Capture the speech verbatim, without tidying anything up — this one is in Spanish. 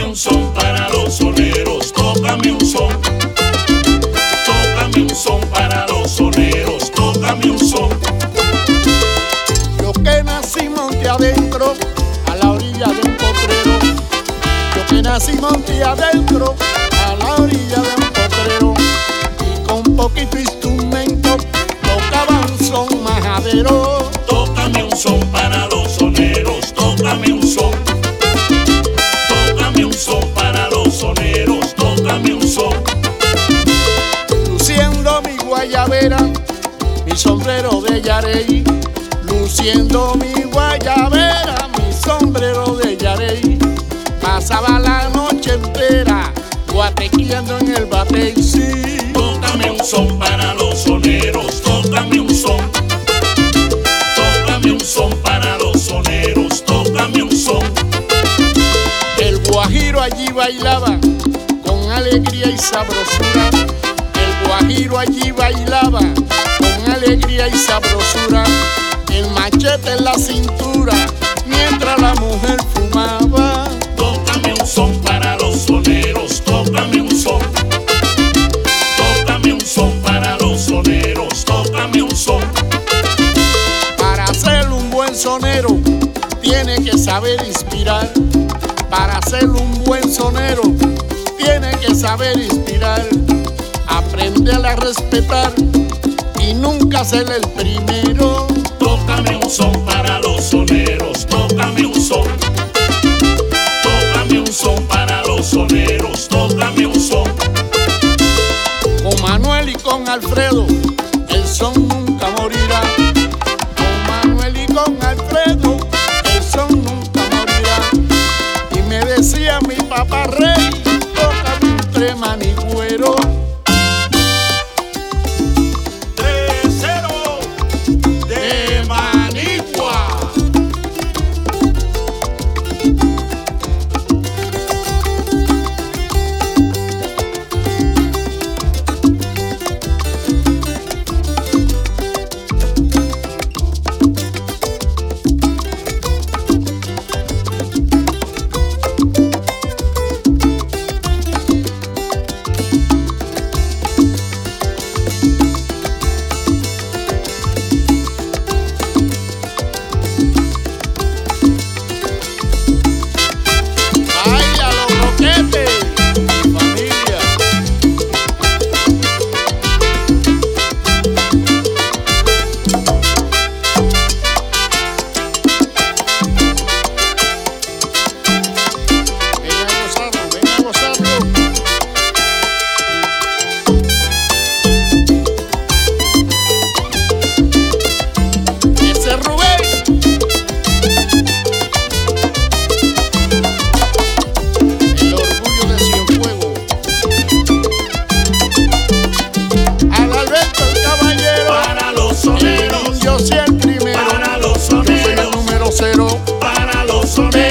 un son para los soneros, tócame un son. Tócame un son para los soneros, tócame un son. Yo que nací monte adentro, a la orilla de un potrero. Yo que nací monte adentro, a la orilla de un potrero. Y con poquito instrumento tocaba un son majadero. Tócame un son para los soneros, tócame un son. Tócame un son para los soneros, tócame un son. Luciendo mi guayabera, mi sombrero de yarey. Luciendo mi guayabera, mi sombrero de yarey. Pasaba la noche entera guatequeando en el batey, sí. Tócame un son para los soneros, tócame un son. Tócame un son para los soneros, tócame un son. El guajiro allí bailaba con alegría y sabrosura. El guajiro allí bailaba con alegría y sabrosura. El machete en la cintura mientras la mujer fumaba. Tócame un son para los soneros, tócame un son. Tócame un son para los soneros, tócame un son. Para ser un buen sonero tiene que saber inspirar. Para ser un buen sonero tiene que saber inspirar. Aprender a respetar y nunca ser el primero. Tócame un son para los soneros, tócame un son. Tócame un son para los soneros, tócame un son. Con Manuel y con Alfredo el son nunca morirá. Con Manuel y con Alfredo el son nunca morirá. Y me decía mi papá rey, tócame un tres manigüero. Para los soneros.